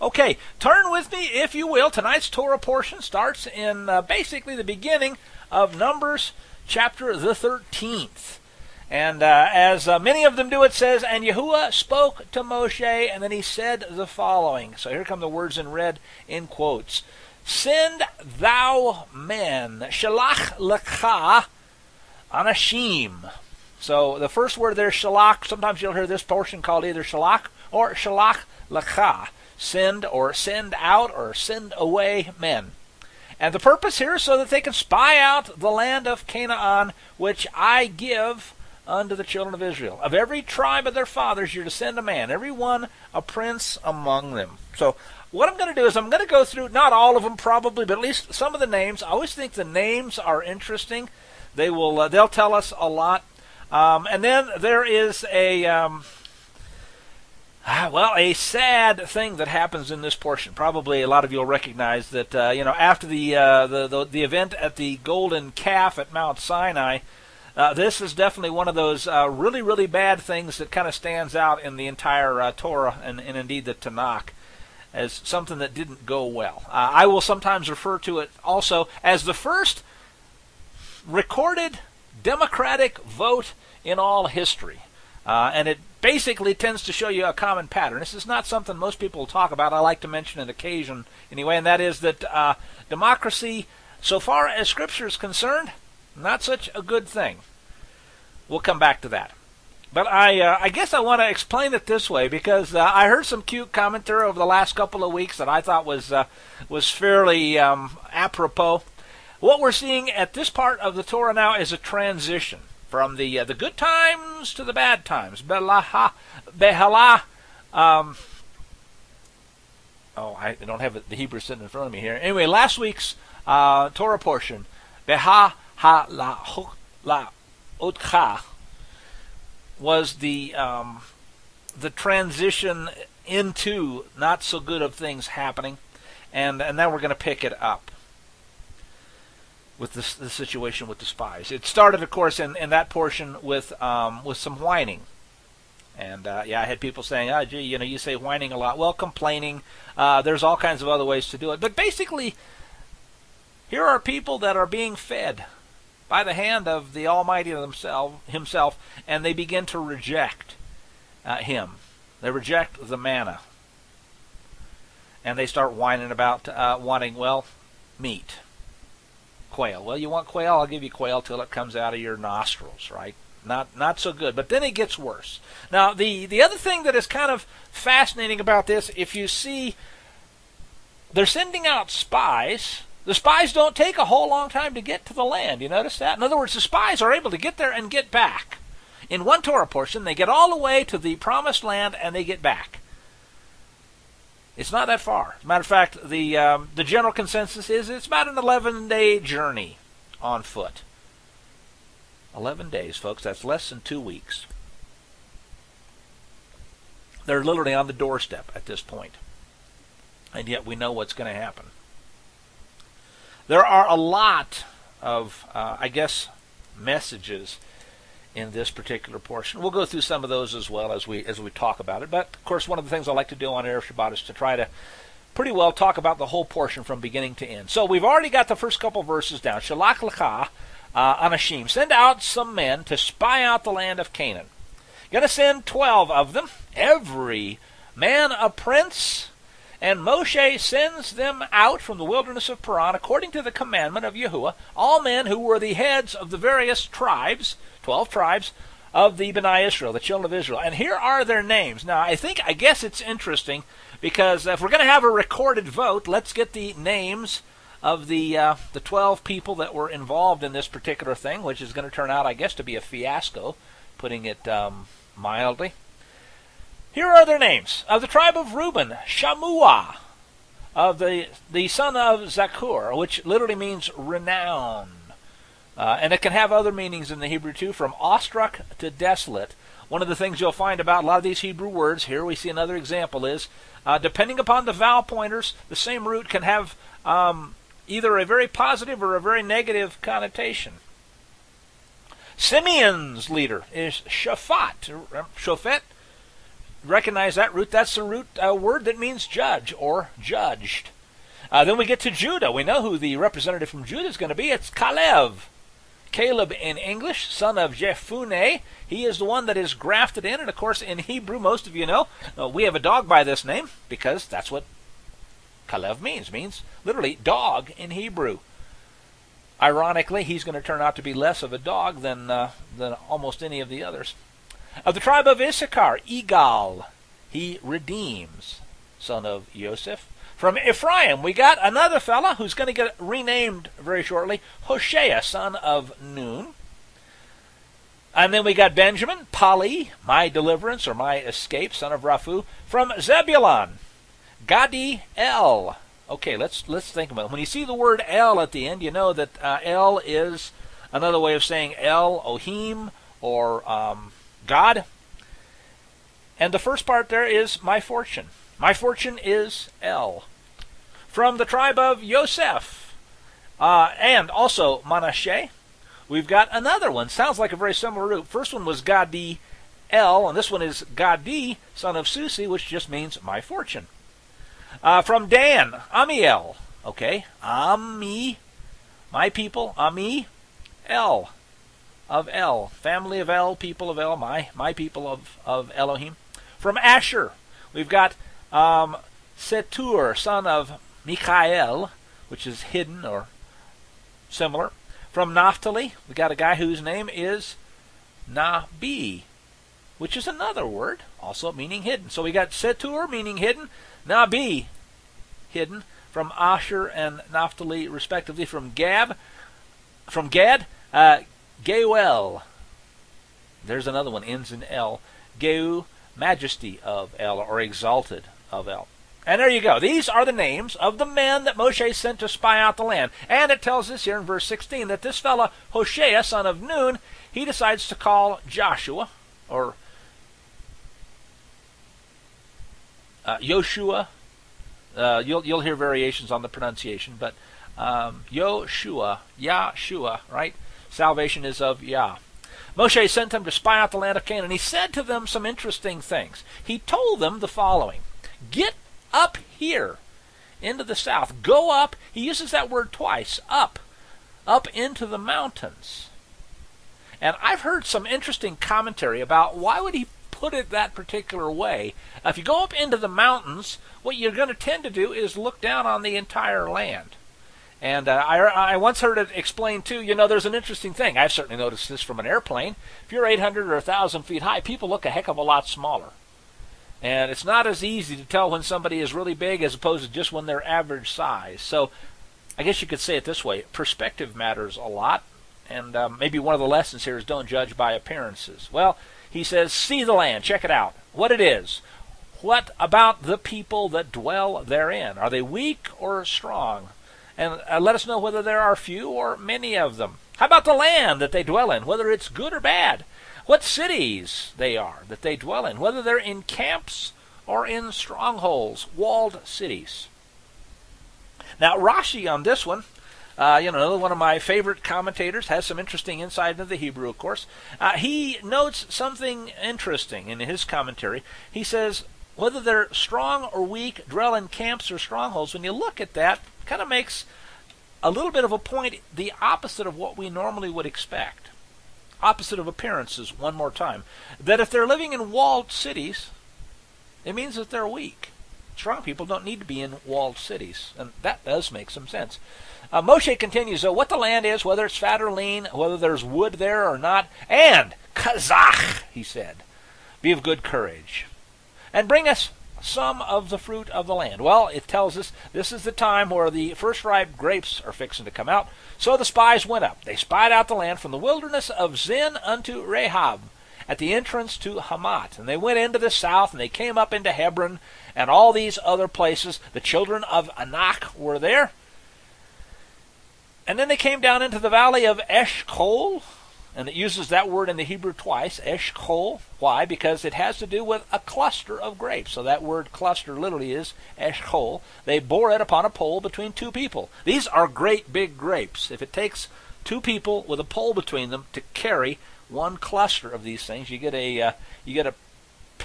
Okay, turn with me, if you will. Tonight's Torah portion starts in basically the beginning of Numbers chapter the 13th. And as many of them do, it says, And Yahuwah spoke to Moshe, and then he said the following. So here come the words in red in quotes. Send thou men, shalach lecha anashim. So the first word there, shalach, sometimes you'll hear this portion called either shalach or shalach lecha. Send or send out or send away men. And the purpose here is so that they can spy out the land of Canaan, which I give unto the children of Israel. Of every tribe of their fathers you're to send a man, every one a prince among them. So what I'm going to do is I'm going to go through, not all of them probably, but at least some of the names. I always think the names are interesting. They'll tell us a lot. And then there is a sad thing that happens in this portion. Probably a lot of you will recognize that, after the event at the Golden Calf at Mount Sinai, this is definitely one of those really, really bad things that kind of stands out in the entire Torah and indeed the Tanakh as something that didn't go well. I will sometimes refer to it also as the first recorded Democratic vote in all history. And it basically tends to show you a common pattern. This is not something most people talk about. I like to mention an occasion anyway, and that is that democracy, so far as Scripture is concerned, not such a good thing. We'll come back to that. But I guess I want to explain it this way because I heard some cute commentary over the last couple of weeks that I thought was fairly apropos. What we're seeing at this part of the Torah now is a transition from the good times to the bad times. Behala. I don't have the Hebrew sitting in front of me here. Anyway, last week's Torah portion, Beha ha la otcha, was the transition into not so good of things happening, and now we're going to pick it up with the situation with the spies. It started, of course, in that portion with some whining. And, I had people saying, you say whining a lot. Well, complaining. There's all kinds of other ways to do it. But basically, here are people that are being fed by the hand of the Almighty himself, and they begin to reject him. They reject the manna. And they start whining about wanting, meat. Quail. Well, you want quail? I'll give you quail till it comes out of your nostrils, right? Not so good. But then it gets worse. Now, the other thing that is kind of fascinating about this, if you see, they're sending out spies. The spies don't take a whole long time to get to the land. You notice that? In other words, the spies are able to get there and get back. In one Torah portion, they get all the way to the promised land and they get back. It's not that far. As a matter of fact, the general consensus is it's about an 11-day journey on foot. 11 days, folks. That's less than 2 weeks. They're literally on the doorstep at this point. And yet we know what's going to happen. There are a lot of, messages in this particular portion. We'll go through some of those as well as we talk about it. But, of course, one of the things I like to do on Erev Shabbat is to try to pretty well talk about the whole portion from beginning to end. So we've already got the first couple verses down. Shalach lecha anashim. Send out some men to spy out the land of Canaan. Going to send 12 of them, every man a prince. And Moshe sends them out from the wilderness of Paran, according to the commandment of Yahuwah, all men who were the heads of the various tribes, 12 tribes, of the Bnei Israel, the children of Israel. And here are their names. Now, I guess it's interesting, because if we're going to have a recorded vote, let's get the names of the 12 people that were involved in this particular thing, which is going to turn out, I guess, to be a fiasco, putting it mildly. Here are their names. Of the tribe of Reuben, Shammua. Of the son of Zakur, which literally means renown. And it can have other meanings in the Hebrew too, from awestruck to desolate. One of the things you'll find about a lot of these Hebrew words, here we see another example, is depending upon the vowel pointers, the same root can have either a very positive or a very negative connotation. Simeon's leader is Shaphat. recognize that root. That's the root word that means judge or judged. Then we get to Judah. We know who the representative from Judah is going to be. It's Caleb. Caleb in English, son of Jephunneh. He is the one that is grafted in. And, of course, in Hebrew, most of you know, we have a dog by this name because that's what Caleb means. Means literally dog in Hebrew. Ironically, he's going to turn out to be less of a dog than almost any of the others. Of the tribe of Issachar, Igal. He redeems, son of Joseph. From Ephraim, we got another fella who's going to get renamed very shortly, Hoshea, son of Nun. And then we got Benjamin, Pali, my deliverance or my escape, son of Raphu. From Zebulun, Gadi El. Okay, let's think about it. When you see the word El at the end, you know that El is another way of saying El, Ohim, or God. And the first part there is my fortune. My fortune is El. From the tribe of Yosef, and also Manasseh, we've got another one. Sounds like a very similar root. First one was Gadi El, and this one is Gadi, son of Susi, which just means my fortune. From Dan, Amiel. Okay, Ami, my people, Ami, El, of El, family of El, people of El, my people of Elohim. From Asher, we've got Setur, son of Michael, which is hidden or similar. From Naphtali, we got a guy whose name is Nabi, which is another word, also meaning hidden. So we got Setur, meaning hidden, Nabi, hidden. From Asher and Naphtali, respectively. From Gad, Geuel. There's another one, ends in L. Geu, majesty of El, or exalted of El. And there you go. These are the names of the men that Moshe sent to spy out the land. And it tells us here in verse 16 that this fellow, Hoshea, son of Nun, he decides to call Joshua, or Yoshua. You'll hear variations on the pronunciation, but Yoshua, Yahshua, right? Salvation is of Yah. Moshe sent them to spy out the land of Canaan. He said to them some interesting things. He told them the following. Get up here into the south. Go up. He uses that word twice. Up into the mountains. And I've heard some interesting commentary about why would he put it that particular way. If you go up into the mountains, what you're going to tend to do is look down on the entire land. And I once heard it explained, too, there's an interesting thing. I've certainly noticed this from an airplane. If you're 800 or 1,000 feet high, people look a heck of a lot smaller. And it's not as easy to tell when somebody is really big as opposed to just when they're average size. So I guess you could say it this way. Perspective matters a lot. And maybe one of the lessons here is don't judge by appearances. Well, he says, see the land, check it out, what it is. What about the people that dwell therein? Are they weak or strong? And let us know whether there are few or many of them. How about the land that they dwell in, whether it's good or bad? What cities they are that they dwell in, whether they're in camps or in strongholds, walled cities. Now, Rashi on this one, one of my favorite commentators, has some interesting insight into the Hebrew, of course. He notes something interesting in his commentary. He says, whether they're strong or weak, dwell in camps or strongholds, when you look at that, it kind of makes a little bit of a point, the opposite of what we normally would expect. Opposite of appearances, one more time. That if they're living in walled cities, it means that they're weak. Strong people don't need to be in walled cities, and that does make some sense. Moshe continues, what the land is, whether it's fat or lean, whether there's wood there or not, and Kazach, he said, be of good courage, and bring us some of the fruit of the land. Well, it tells us this is the time where the first ripe grapes are fixing to come out. So the spies went up. They spied out the land from the wilderness of Zin unto Rahab, at the entrance to Hamath. And they went into the south, and they came up into Hebron, and all these other places. The children of Anak were there. And then they came down into the valley of Eshcol, and it uses that word in the Hebrew twice, Eshcol. Why? Because it has to do with a cluster of grapes. So that word cluster literally is Eshcol. They bore it upon a pole between two people. These are great big grapes. If it takes two people with a pole between them to carry one cluster of these things, you get a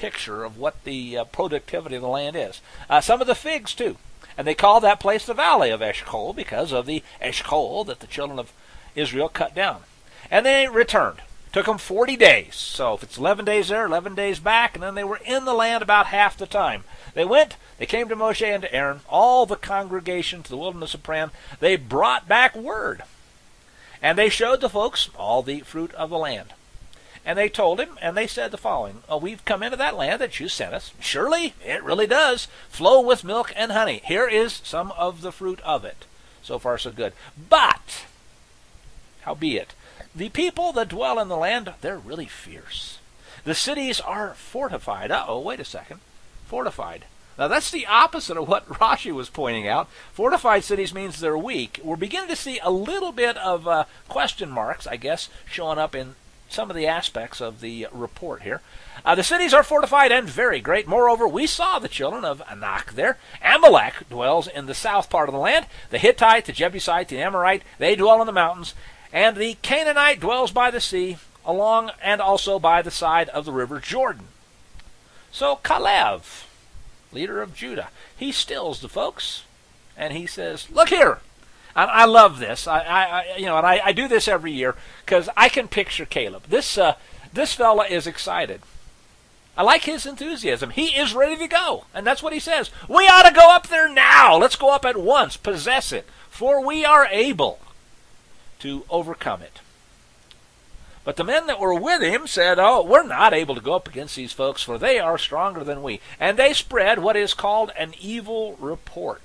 picture of what the productivity of the land is. Some of the figs, too. And they call that place the Valley of Eshcol because of the Eshcol that the children of Israel cut down. And they returned. Took them 40 days. So if it's 11 days there, 11 days back, and then they were in the land about half the time. They went, they came to Moshe and to Aaron, all the congregation to the wilderness of Paran. They brought back word. And they showed the folks all the fruit of the land. And they told him, and they said the following, we've come into that land that you sent us. Surely, it really does flow with milk and honey. Here is some of the fruit of it. So far, so good. But, howbeit, the people that dwell in the land, they're really fierce. The cities are fortified. Wait a second. Fortified. Now, that's the opposite of what Rashi was pointing out. Fortified cities means they're weak. We're beginning to see a little bit of question marks, I guess, showing up in some of the aspects of the report here. The cities are fortified and very great. Moreover, we saw the children of Anak there. Amalek dwells in the south part of the land. The Hittite, the Jebusite, the Amorite, they dwell in the mountains. And the Canaanite dwells by the sea, along and also by the side of the river Jordan. So Caleb, leader of Judah, he stills the folks, and he says, "Look here." And I love this. I do this every year because I can picture Caleb. This fella is excited. I like his enthusiasm. He is ready to go, and that's what he says. We ought to go up there now. Let's go up at once, possess it, for we are able to overcome it. But the men that were with him said, we're not able to go up against these folks, for they are stronger than we. And they spread what is called an evil report.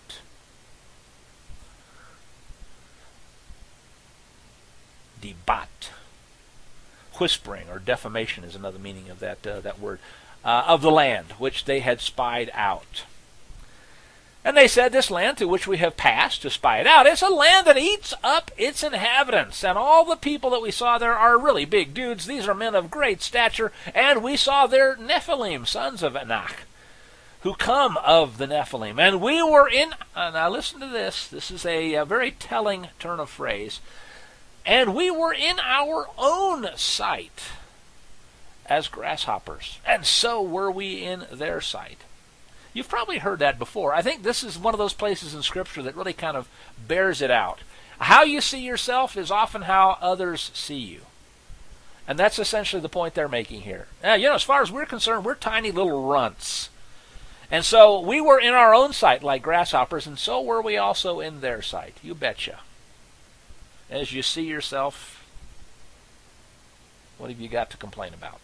Debat. Whispering or defamation is another meaning of that word. Of the land which they had spied out. And they said, this land to which we have passed to spy it out, it's a land that eats up its inhabitants. And all the people that we saw there are really big dudes. These are men of great stature. And we saw their Nephilim, sons of Anak, who come of the Nephilim. And we were in, now listen to this. This is a very telling turn of phrase. And we were in our own sight as grasshoppers. And so were we in their sight. You've probably heard that before. I think this is one of those places in Scripture that really kind of bears it out. How you see yourself is often how others see you. And that's essentially the point they're making here. As far as we're concerned, we're tiny little runts. And so we were in our own sight like grasshoppers, and so were we also in their sight. You betcha. As you see yourself, what have you got to complain about?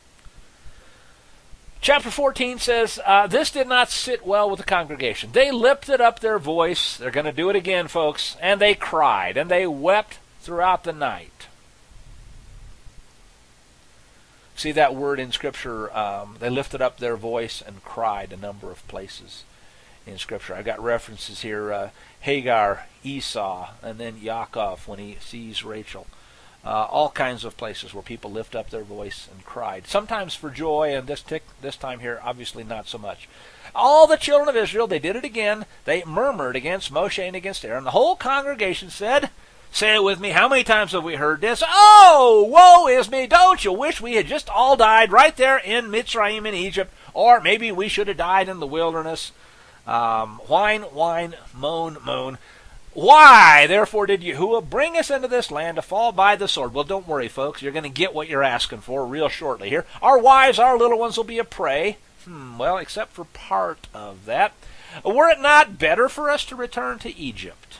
Chapter 14 says, this did not sit well with the congregation. They lifted up their voice. They're going to do it again, folks. And they cried, and they wept throughout the night. See that word in Scripture, they lifted up their voice and cried a number of places in Scripture. I've got references here, Hagar, Esau, and then Yaakov when he sees Rachel. All kinds of places where people lift up their voice and cried. Sometimes for joy, and this time here, obviously not so much. All the children of Israel, they did it again. They murmured against Moshe and against Aaron. The whole congregation said, say it with me, how many times have we heard this? Oh, woe is me, don't you wish we had just all died right there in Mitzrayim in Egypt, or maybe we should have died in the wilderness. Whine, whine, moan, moan. Why, therefore, did Yahuwah bring us into this land to fall by the sword? Well, don't worry, folks. You're going to get what you're asking for real shortly here. Our wives, our little ones will be a prey. Well, except for part of that. Were it not better for us to return to Egypt?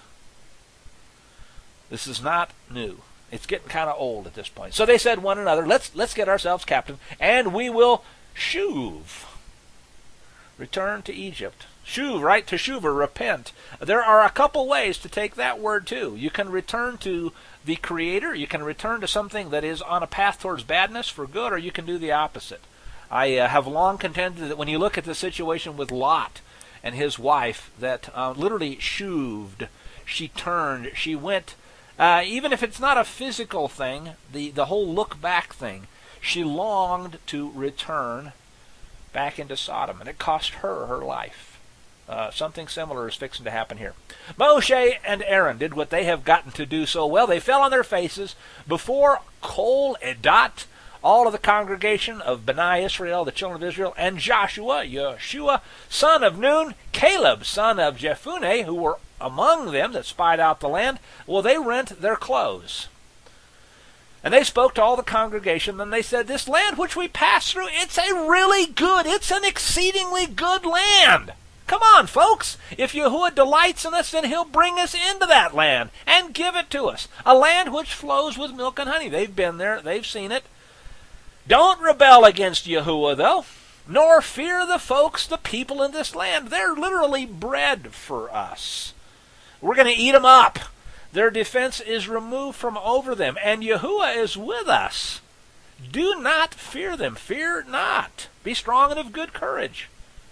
This is not new. It's getting kind of old at this point. So they said one another, let's get ourselves captain, and we will shuv. Return to Egypt. Shuv, right? Teshuvah, repent. There are a couple ways to take that word too. You can return to the Creator. You can return to something that is on a path towards badness for good, or you can do the opposite. I have long contended that when you look at the situation with Lot and his wife, that literally shuved, she turned, she went, even if it's not a physical thing, the whole look back thing, she longed to return back into Sodom, and it cost her her life. Something similar is fixing to happen here. Moshe and Aaron did what they have gotten to do so well. They fell on their faces before Kol Edat all of the congregation of Bnei Israel, the children of Israel, and Joshua, Yeshua, son of Nun, Caleb, son of Jephunneh, who were among them that spied out the land, well, they rent their clothes. And they spoke to all the congregation, and they said, this land which we passed through, it's an exceedingly good land. Come on, folks. If Yahuwah delights in us, then he'll bring us into that land and give it to us. A land which flows with milk and honey. They've been there. They've seen it. Don't rebel against Yahuwah, though, nor fear the folks, the people in this land. They're literally bread for us. We're going to eat them up. Their defense is removed from over them, and Yahuwah is with us. Do not fear them. Fear not. Be strong and of good courage.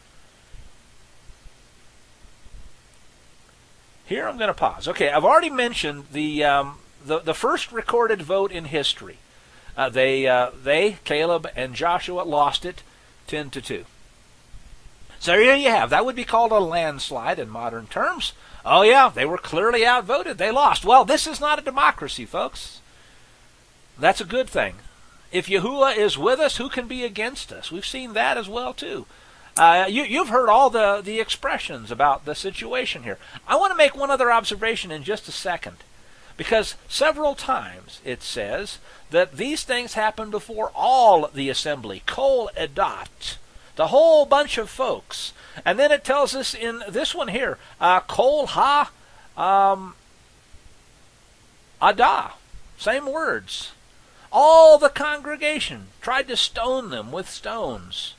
Here I'm going to pause. Okay, I've already mentioned the first recorded vote in history. They, Caleb and Joshua, lost it 10-2. So here you have. That would be called a landslide in modern terms. Oh yeah, they were clearly outvoted. They lost. Well, this is not a democracy, folks. That's a good thing. If Yahuwah is with us, who can be against us? We've seen that as well, too. You've heard all the expressions about the situation here. I want to make one other observation in just a second, because several times it says that these things happened before all the assembly, kol edat, the whole bunch of folks. And then it tells us in this one here, kol ha adah, same words. All the congregation tried to stone them with stones.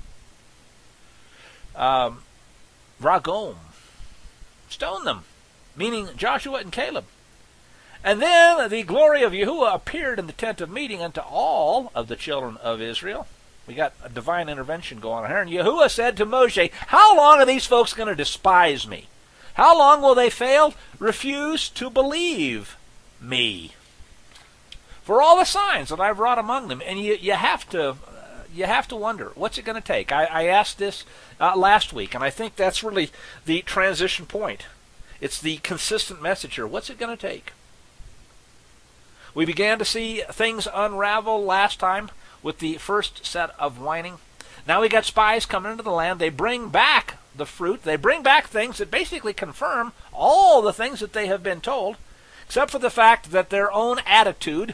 Ragom, stone them, meaning Joshua and Caleb. And then the glory of Yahuwah appeared in the tent of meeting unto all of the children of Israel. We got a divine intervention going on here. And Yahuwah said to Moshe, how long are these folks going to despise me? How long will they fail? Refuse to believe me for all the signs that I've wrought among them. And you have to wonder, what's it going to take? I asked this last week, and I think that's really the transition point. It's the consistent message here. What's it going to take? We began to see things unravel last time with the first set of whining. Now we got spies coming into the land. They bring back the fruit. They bring back things that basically confirm all the things that they have been told, except for the fact that their own attitude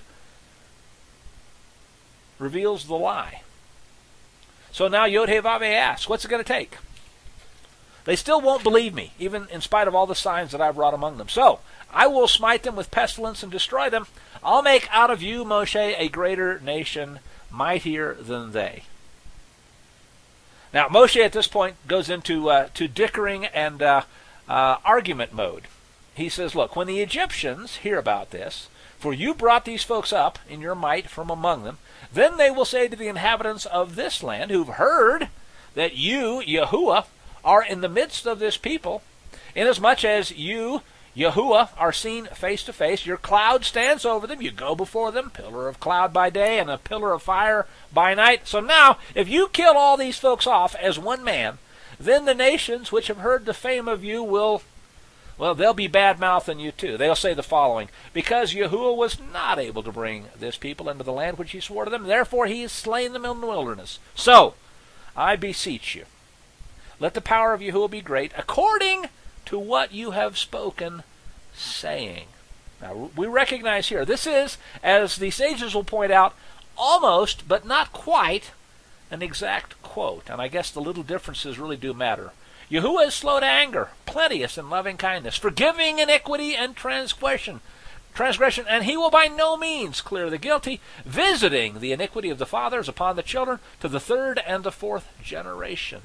reveals the lie. So now Yod-Heh-Vav-Heh asks, what's it going to take? They still won't believe me, even in spite of all the signs that I've wrought among them. So I will smite them with pestilence and destroy them. I'll make out of you, Moshe, a greater nation, mightier than they. Now, Moshe at this point goes into to dickering and argument mode. He says, look, when the Egyptians hear about this, for you brought these folks up in your might from among them, then they will say to the inhabitants of this land who've heard that you, Yahuwah, are in the midst of this people, inasmuch as you, Yahuwah, are seen face to face, your cloud stands over them, you go before them, pillar of cloud by day and a pillar of fire by night. So now, if you kill all these folks off as one man, then the nations which have heard the fame of you will, well, they'll be bad-mouthing you too. They'll say the following, because Yahuwah was not able to bring this people into the land which he swore to them, therefore he has slain them in the wilderness. So, I beseech you, let the power of Yahuwah be great, according to what you have spoken, saying. Now, we recognize here, this is, as the sages will point out, almost, but not quite, an exact quote. And I guess the little differences really do matter. Yahuwah is slow to anger, plenteous in loving kindness, forgiving iniquity and transgression, and he will by no means clear the guilty, visiting the iniquity of the fathers upon the children to the third and the fourth generation.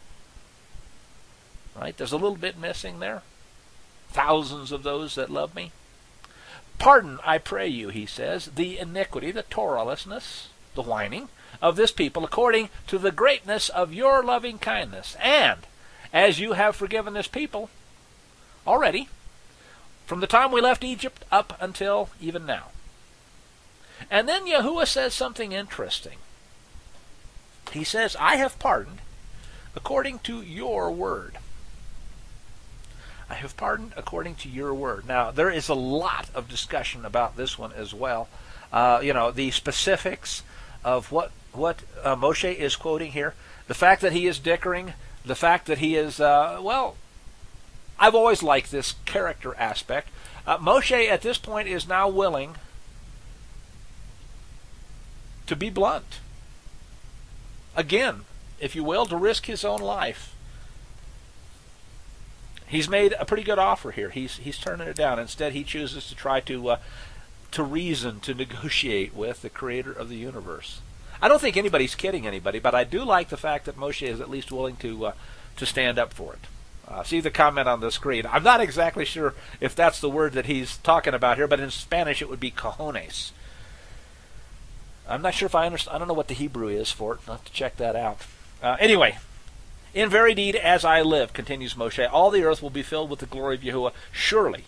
Right? There's a little bit missing there. Thousands of those that love me. Pardon, I pray you, he says, the iniquity, the Torahlessness, the whining of this people, according to the greatness of your loving kindness. And as you have forgiven this people already, from the time we left Egypt up until even now. And then Yahuwah says something interesting. He says, I have pardoned according to your word. I have pardoned according to your word. Now, there is a lot of discussion about this one as well. The specifics of what Moshe is quoting here. The fact that he is dickering, the fact that he is, well, I've always liked this character aspect. Moshe at this point is now willing to be blunt. Again, if you will, to risk his own life. He's made a pretty good offer here. He's turning it down. Instead, he chooses to try to reason, to negotiate with the creator of the universe. I don't think anybody's kidding anybody, but I do like the fact that Moshe is at least willing to stand up for it. See the comment on the screen. I'm not exactly sure if that's the word that he's talking about here, but in Spanish it would be cojones. I'm not sure if I understand. I don't know what the Hebrew is for it. I'll have to check that out. Anyway, in very deed as I live, continues Moshe, all the earth will be filled with the glory of Yahuwah. Surely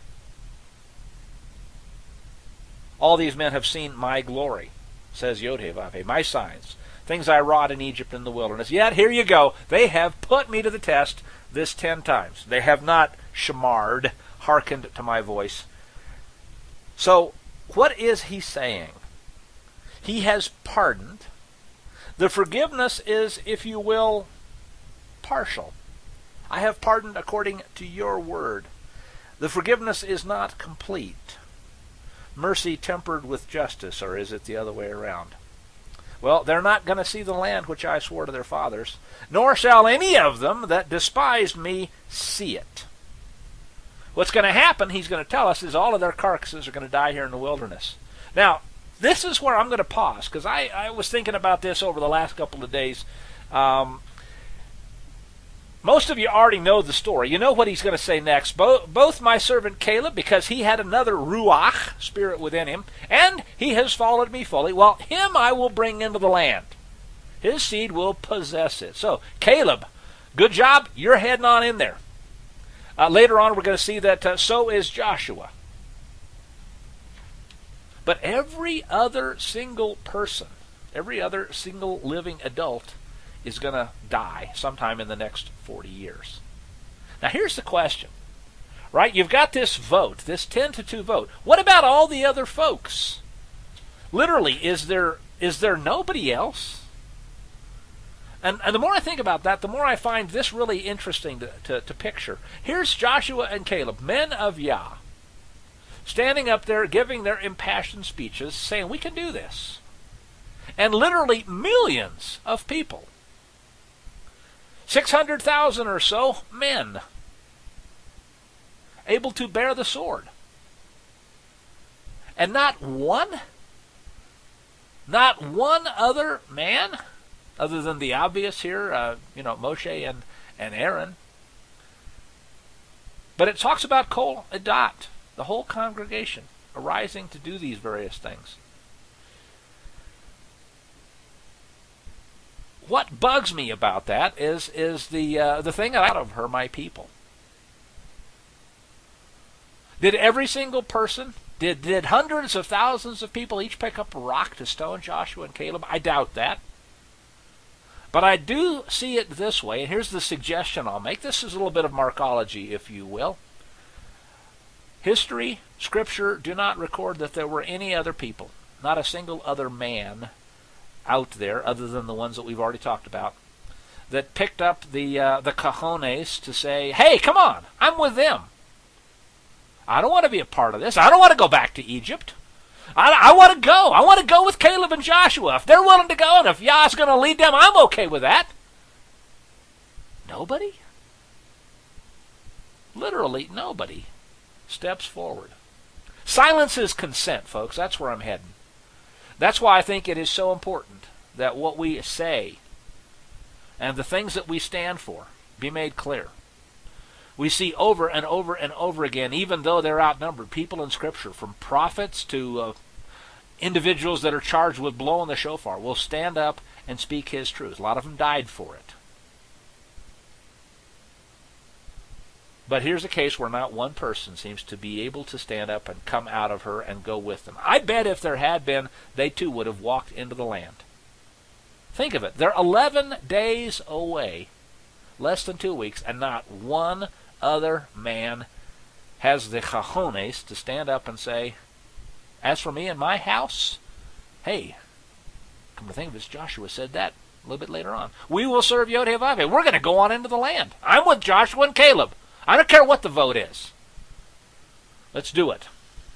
all these men have seen my glory, says Yod-Heh-Vav-Heh, my signs, things I wrought in Egypt and the wilderness. Yet, here you go, they have put me to the test this 10 times. They have not shamarred, hearkened to my voice. So, what is he saying? He has pardoned. The forgiveness is, if you will, partial. I have pardoned according to your word. The forgiveness is not complete. Mercy tempered with justice, or is it the other way around? Well, they're not going to see the land which I swore to their fathers, nor shall any of them that despised me see it. What's going to happen, he's going to tell us, is all of their carcasses are going to die here in the wilderness. Now, this is where I'm going to pause, because I was thinking about this over the last couple of days. Most of you already know the story. You know what he's going to say next. Both my servant Caleb, because he had another Ruach, spirit within him, and he has followed me fully, well, him I will bring into the land. His seed will possess it. So, Caleb, good job. You're heading on in there. Later on, we're going to see that so is Joshua. But every other single person, every other single living adult is going to die sometime in the next 40 years. Now here's the question, right? You've got this vote, this 10-2 vote. What about all the other folks? Literally, is there nobody else? And the more I think about that, the more I find this really interesting to picture. Here's Joshua and Caleb, men of Yah, standing up there giving their impassioned speeches, saying, we can do this. And literally millions of people, 600,000 or so men, able to bear the sword. And not one other man, other than the obvious here, Moshe and Aaron. But it talks about Kol Adat, the whole congregation, arising to do these various things. What bugs me about that is the thing out of her, my people. Did every single person, did hundreds of thousands of people each pick up a rock to stone Joshua and Caleb? I doubt that. But I do see it this way, and here's the suggestion I'll make. This is a little bit of Markology, if you will. History, Scripture do not record that there were any other people, not a single other man out there, other than the ones that we've already talked about, that picked up the cojones to say, hey, come on, I'm with them. I don't want to be a part of this. I don't want to go back to Egypt. I want to go. I want to go with Caleb and Joshua. If they're willing to go, and if Yah's going to lead them, I'm okay with that. Nobody? Literally nobody steps forward. Silence is consent, folks. That's where I'm heading. That's why I think it is so important that what we say and the things that we stand for be made clear. We see over and over and over again, even though they're outnumbered, people in Scripture, from prophets to individuals that are charged with blowing the shofar, will stand up and speak His truth. A lot of them died for it. But here's a case where not one person seems to be able to stand up and come out of her and go with them. I bet if there had been, they too would have walked into the land. Think of it. They're 11 days away, less than 2 weeks, and not one other man has the cojones to stand up and say, as for me and my house, hey, Come to think of it, Joshua said that a little bit later on. We will serve Yod-Heh-Vav-Heh. We're going to go on into the land. I'm with Joshua and Caleb. I don't care what the vote is. Let's do it.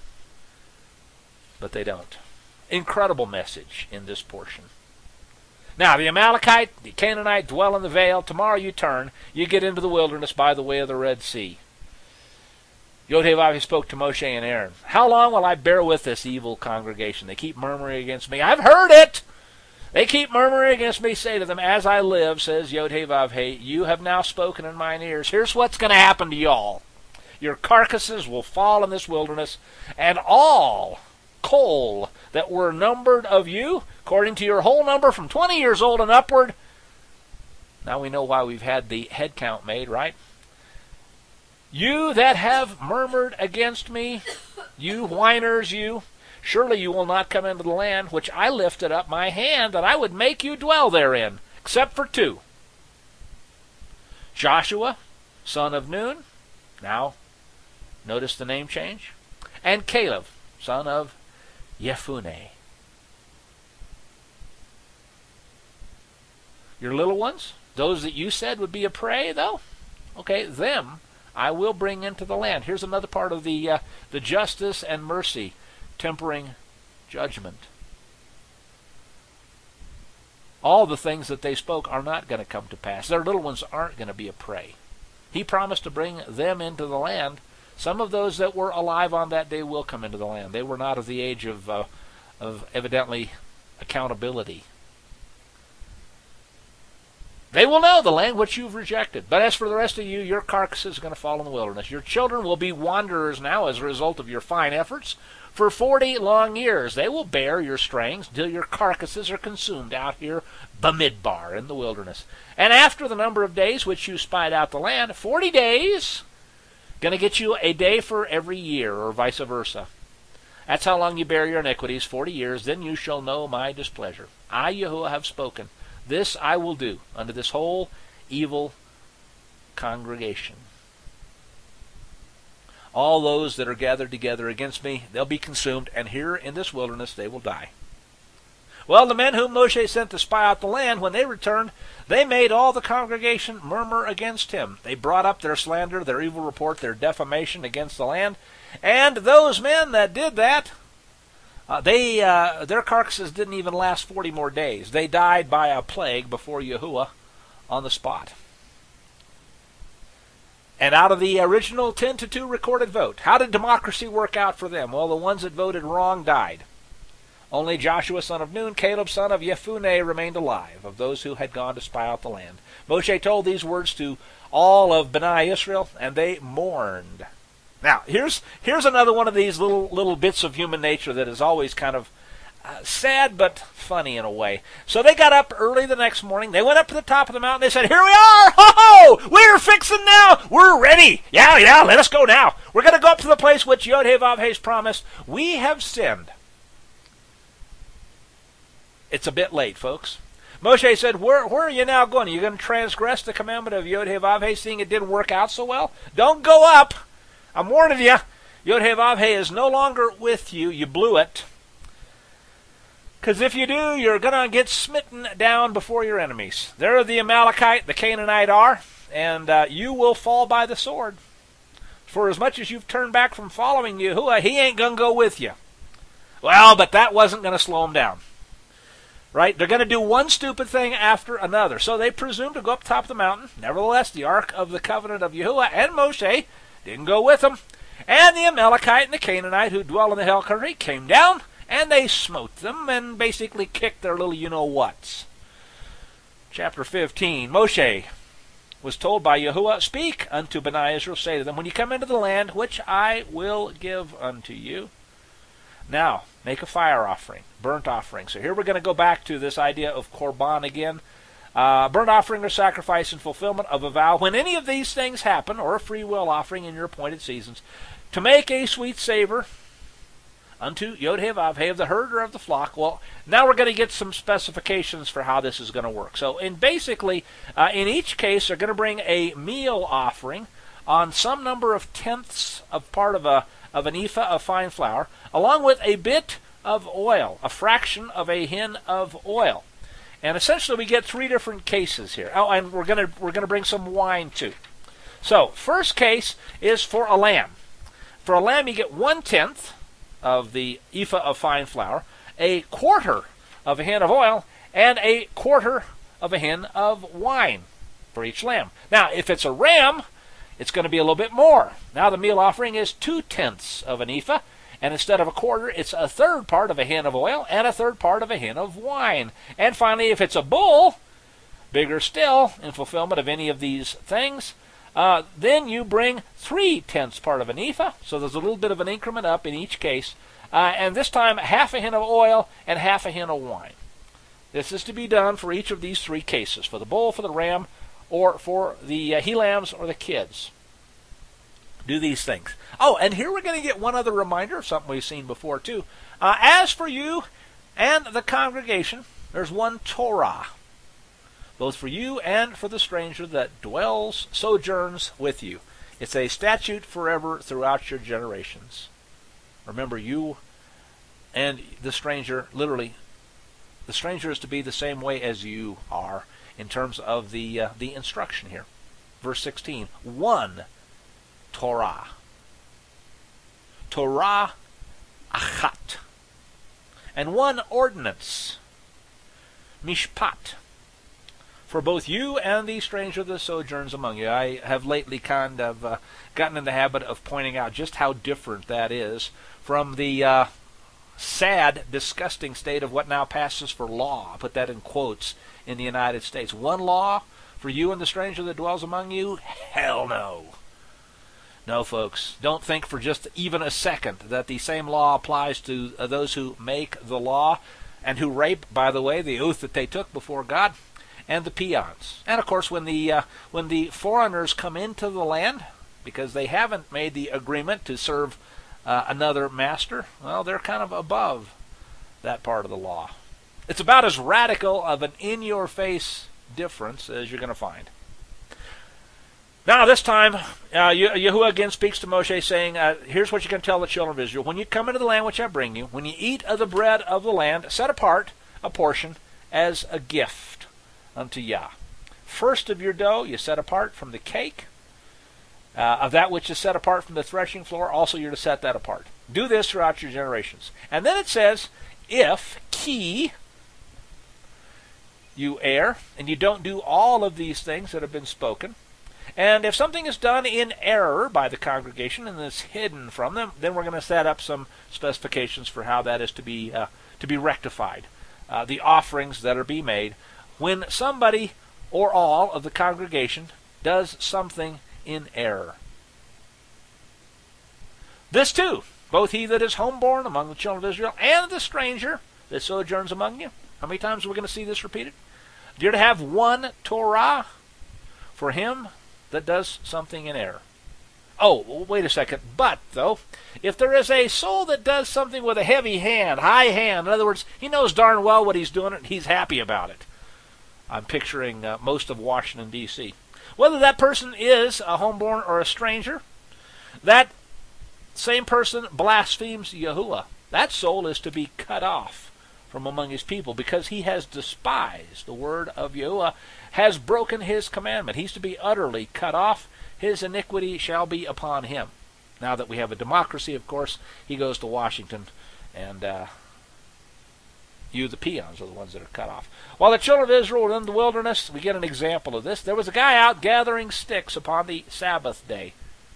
But they don't. Incredible message in this portion. Now, the Amalekite, the Canaanite dwell in the vale. Tomorrow you turn. You get into the wilderness by the way of the Red Sea. Yod-Heh-Vav-Heh spoke to Moshe and Aaron. How long will I bear with this evil congregation? They keep murmuring against me. I've heard it. They keep murmuring against me. Say to them, as I live, says Yod-Heh-Vav-Heh, you have now spoken in mine ears. Here's what's going to happen to y'all. Your carcasses will fall in this wilderness, and all coal that were numbered of you, according to your whole number from 20 years old and upward. Now we know why we've had the head count made, right? You that have murmured against me, you whiners, you, surely you will not come into the land which I lifted up my hand that I would make you dwell therein, except for two. Joshua, son of Nun, now notice the name change, and Caleb, son of Jephunneh. Your little ones, those that you said would be a prey, though, okay, them I will bring into the land. Here's another part of the justice and mercy tempering judgment. All the things that they spoke are not going to come to pass. Their little ones aren't going to be a prey. He promised to bring them into the land. Some of those that were alive on that day will come into the land. They were not of the age of evidently accountability. They will know the land which you've rejected. But as for the rest of you, your carcasses are going to fall in the wilderness. Your children will be wanderers now as a result of your fine efforts. For 40 long years they will bear your strayings till your carcasses are consumed out here Bamidbar in the wilderness. And after the number of days which you spied out the land, 40 days, going to get you a day for every year, or vice versa. That's how long you bear your iniquities, 40 years. Then you shall know my displeasure. I, Yahuwah, have spoken. This I will do unto this whole evil congregation. All those that are gathered together against me, they'll be consumed, and here in this wilderness they will die. Well, the men whom Moshe sent to spy out the land, when they returned, they made all the congregation murmur against him. They brought up their slander, their evil report, their defamation against the land. And those men that did that, their carcasses didn't even last 40 more days. They died by a plague before Yahuwah on the spot. And out of the original 10-2 recorded vote, how did democracy work out for them? Well, the ones that voted wrong died. Only Joshua, son of Nun, Caleb, son of Jephunneh, remained alive, of those who had gone to spy out the land. Moshe told these words to all of Bnei Israel, and they mourned. Now, here's another one of these little bits of human nature that is always kind of sad but funny in a way. So they got up early the next morning. They went up to the top of the mountain. They said, here we are! Ho-ho! We're fixing now! We're ready! Yeah, let us go now. We're going to go up to the place which Yod-Heh-Vav-Heh's promised. We have sinned. It's a bit late, folks. Moshe said, where are you now going? Are you going to transgress the commandment of Yod-Heh-Vav-Heh, seeing it didn't work out so well? Don't go up! I'm warning you. Yod-Heh-Vav-Heh is no longer with you. You blew it. Because if you do, you're going to get smitten down before your enemies. They're the Amalekite, the Canaanite are, and you will fall by the sword. For as much as you've turned back from following Yahuwah, he ain't going to go with you. Well, but that wasn't going to slow him down. Right? They're going to do one stupid thing after another. So they presumed to go up top of the mountain. Nevertheless, the Ark of the Covenant of Yahuwah and Moshe didn't go with them. And the Amalekite and the Canaanite who dwell in the hill country came down, and they smote them and basically kicked their little you-know-whats. Chapter 15, Moshe was told by Yahuwah, speak unto Bnei Israel, say to them, when you come into the land which I will give unto you, now make a fire offering, burnt offering. So here we're going to go back to this idea of korban again. Burnt offering or sacrifice in fulfillment of a vow. When any of these things happen, or a free will offering in your appointed seasons, to make a sweet savor unto Yod-Heh-Vav-Heh of the herd or of the flock. Well, now we're going to get some specifications for how this is going to work. So, basically, in each case, they're going to bring a meal offering on some number of tenths of part of an ephah of fine flour, along with a bit of oil, a fraction of a hin of oil. And essentially we get three different cases here. Oh, and we're gonna bring some wine too. So, first case is for a lamb. For a lamb, you get 1/10 of the ephah of fine flour, a quarter of a hin of oil, and a quarter of a hin of wine for each lamb. Now, if it's a ram, it's going to be a little bit more. Now, the meal offering is 2/10 of an ephah, and instead of a quarter, it's a third part of a hin of oil and a third part of a hin of wine. And finally, if it's a bull, bigger still, in fulfillment of any of these things, then you bring 3/10 part of an ephah, so there's a little bit of an increment up in each case, and this time half a hin of oil and half a hin of wine. This is to be done for each of these three cases, for the bull, for the ram, or for the he lambs or the kids. Do these things. Oh, and here we're going to get one other reminder of something we've seen before too. As for you and the congregation, there's one Torah, both for you and for the stranger that sojourns with you. It's a statute forever throughout your generations. Remember, you and the stranger, literally, the stranger is to be the same way as you are in terms of the instruction here. Verse 16, one Torah. Torah achat. And one ordinance, mishpat, for both you and the stranger that sojourns among you. I have lately kind of gotten in the habit of pointing out just how different that is from the sad, disgusting state of what now passes for law. I put that in quotes in the United States. One law for you and the stranger that dwells among you? Hell no. No, folks. Don't think for just even a second that the same law applies to those who make the law and who rape, by the way, the oath that they took before God, and the peons. And of course, when the foreigners come into the land, because they haven't made the agreement to serve another master, well, they're kind of above that part of the law. It's about as radical of an in-your-face difference as you're going to find. Now, this time, Yahuwah again speaks to Moshe, saying, here's what you're going to tell the children of Israel. When you come into the land which I bring you, when you eat of the bread of the land, set apart a portion as a gift unto Yah. First of your dough you set apart from the cake. Of that which is set apart from the threshing floor, also you're to set that apart. Do this throughout your generations. And then it says, if you err, and you don't do all of these things that have been spoken, and if something is done in error by the congregation and is hidden from them, then we're going to set up some specifications for how that is to be rectified. The offerings that are being made when somebody or all of the congregation does something in error. This too, both he that is homeborn among the children of Israel and the stranger that sojourns among you. How many times are we going to see this repeated? You're to have one Torah for him that does something in error. Oh, wait a second. But, though, if there is a soul that does something with a heavy hand, high hand, in other words, he knows darn well what he's doing and he's happy about it. I'm picturing most of Washington, D.C. Whether that person is a homeborn or a stranger, that same person blasphemes Yahuwah. That soul is to be cut off from among his people because he has despised the word of Yahuwah, has broken his commandment. He's to be utterly cut off. His iniquity shall be upon him. Now that we have a democracy, of course, he goes to Washington, and you, the peons, are the ones that are cut off. While the children of Israel were in the wilderness, we get an example of this. There was a guy out gathering sticks upon the Sabbath day.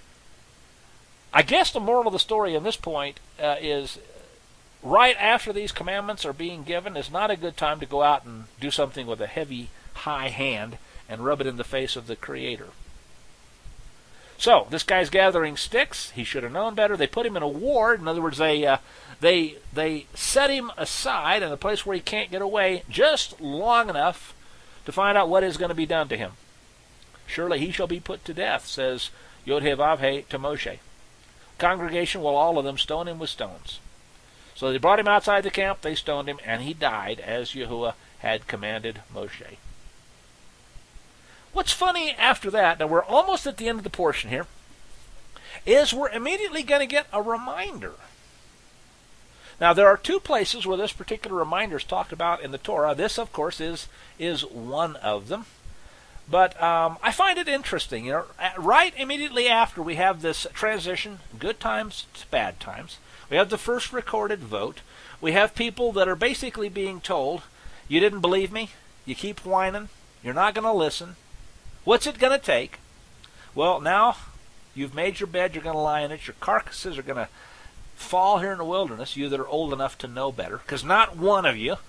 I guess the moral of the story in this point is right after these commandments are being given is not a good time to go out and do something with a heavy, high hand and rub it in the face of the Creator. So, this guy's gathering sticks. He should have known better. They put him in a ward. In other words, they set him aside in a place where he can't get away just long enough to find out what is going to be done to him. Surely he shall be put to death, says Yod-Heh-Vav-Heh to Moshe. Congregation will all of them stone him with stones. So they brought him outside the camp, they stoned him, and he died as Yahuwah had commanded Moshe. What's funny after that, now we're almost at the end of the portion here, is we're immediately going to get a reminder Now, there are two places where this particular reminder is talked about in the Torah. This, of course, is one of them. But I find it interesting. You know, right immediately after we have this transition, good times to bad times, we have the first recorded vote. We have people that are basically being told, you didn't believe me, you keep whining, you're not going to listen. What's it going to take? Well, now you've made your bed, you're going to lie in it, your carcasses are going to fall here in the wilderness, you that are old enough to know better, because not one of you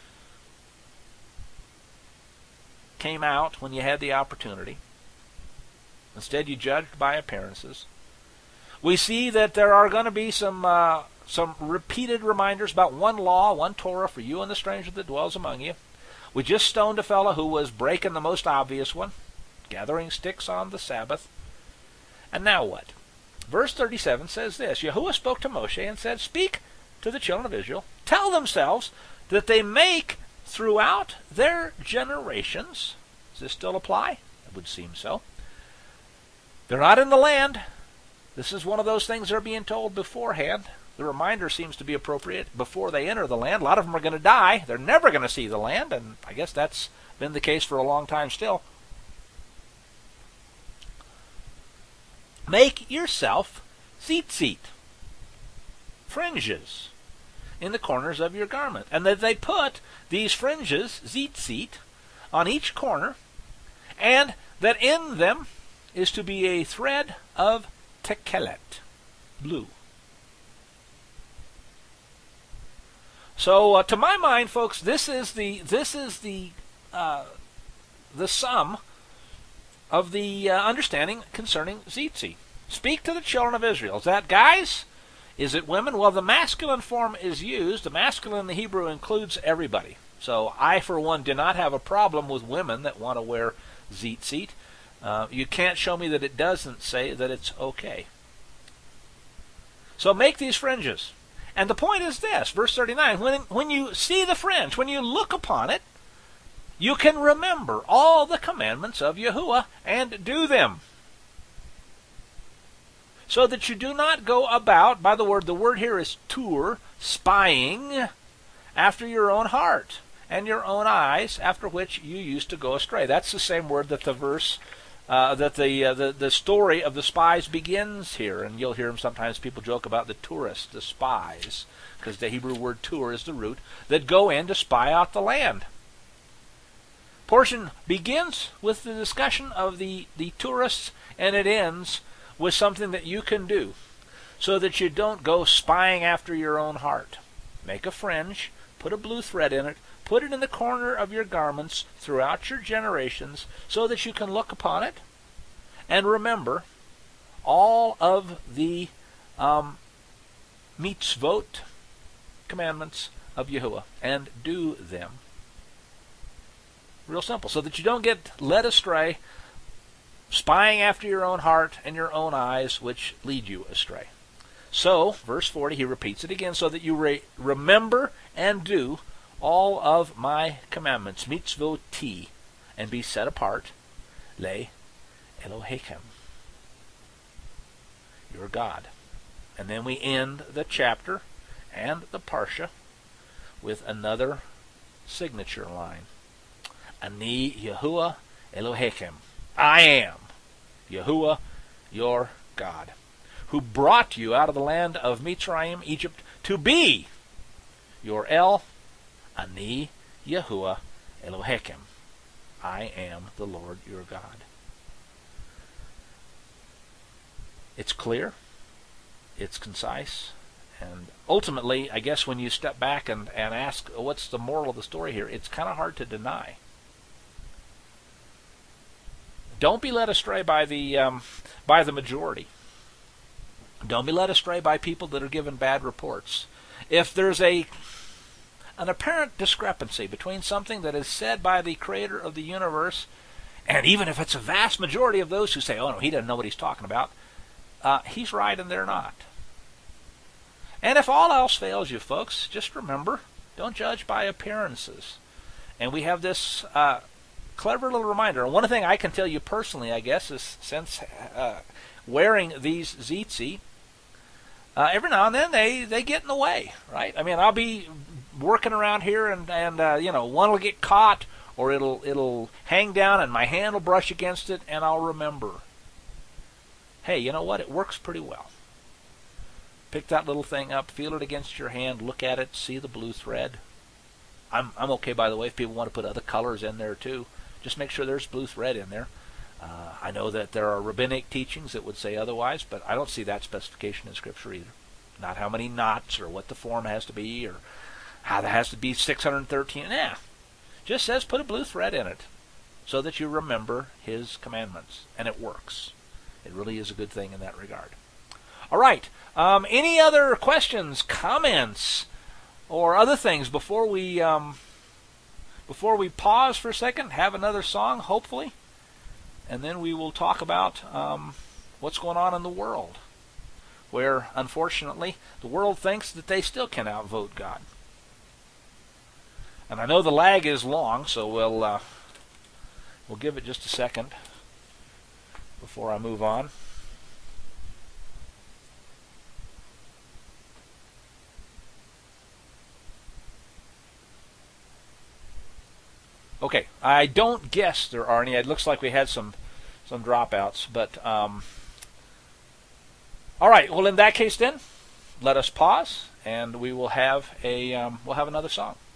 came out when you had the opportunity. Instead, you judged by appearances. We see that there are going to be some repeated reminders about one law, one Torah for you and the stranger that dwells among you. We just stoned a fellow who was breaking the most obvious one, gathering sticks on the Sabbath. And now what? Verse 37 says this, Yahuwah spoke to Moshe and said, Speak to the children of Israel, tell themselves that they make throughout their generations. Does this still apply? It would seem so. They're not in the land. This is one of those things they're being told beforehand. The reminder seems to be appropriate before they enter the land. A lot of them are going to die. They're never going to see the land, and I guess that's been the case for a long time still. Make yourself tzitzit, fringes, in the corners of your garment. And that they put these fringes, tzitzit, on each corner, and that in them is to be a thread of tekelet, blue. So, to my mind, folks, this is the sum of the understanding concerning tzitzit. Speak to the children of Israel. Is that guys? Is it women? Well, the masculine form is used. The masculine in the Hebrew includes everybody. So I, for one, do not have a problem with women that want to wear tzitzit. You can't show me that it doesn't say that it's okay. So make these fringes. And the point is this, verse 39, when you see the fringe, when you look upon it, you can remember all the commandments of Yahuwah and do them. So that you do not go about, by the word here is tur, spying after your own heart and your own eyes, after which you used to go astray. That's the same word that the verse, the story of the spies begins here. And you'll hear them sometimes, people joke about the tourists, the spies, because the Hebrew word tur is the root, that go in to spy out the land. Portion begins with the discussion of the tourists, and it ends with something that you can do so that you don't go spying after your own heart. Make a fringe, put a blue thread in it, put it in the corner of your garments throughout your generations so that you can look upon it and remember all of the mitzvot, commandments of Yahuwah, and do them. Real simple, so that you don't get led astray, spying after your own heart and your own eyes, which lead you astray. So, verse 40, he repeats it again, so that you remember and do all of my commandments, mitzvoti, and be set apart, le Elohechem, your God. And then we end the chapter and the parsha with another signature line. Ani Yahuwah Elohechem. I am Yahuwah, your God, who brought you out of the land of Mitzrayim, Egypt, to be your El. Ani Yahuwah Elohechem. I am the Lord your God. It's clear, it's concise, and ultimately, I guess when you step back and ask what's the moral of the story here, it's kind of hard to deny. Don't be led astray by the majority. Don't be led astray by people that are given bad reports. If there's an apparent discrepancy between something that is said by the creator of the universe, and even if it's a vast majority of those who say, oh no, he doesn't know what he's talking about, he's right and they're not. And if all else fails you, folks, just remember, don't judge by appearances. And we have this clever little reminder. And one thing I can tell you personally, I guess, is since wearing these tzitzit, every now and then they get in the way, right? I mean, I'll be working around here and one will get caught, or it'll hang down and my hand will brush against it, and I'll remember, hey, you know what? It works pretty well. Pick that little thing up, feel it against your hand, look at it, see the blue thread. I'm okay, by the way, if people want to put other colors in there too. Just make sure there's blue thread in there. I know that there are rabbinic teachings that would say otherwise, but I don't see that specification in Scripture either. Not how many knots or what the form has to be or how that has to be 613. Just says put a blue thread in it so that you remember His commandments, and it works. It really is a good thing in that regard. All right. Any other questions, comments, or other things before we pause for a second, have another song, hopefully, and then we will talk about what's going on in the world, where, unfortunately, the world thinks that they still can outvote God. And I know the lag is long, so we'll give it just a second before I move on. Okay, I don't guess there are any. It looks like we had some dropouts, but all right. Well, in that case, then let us pause, and we will have another song.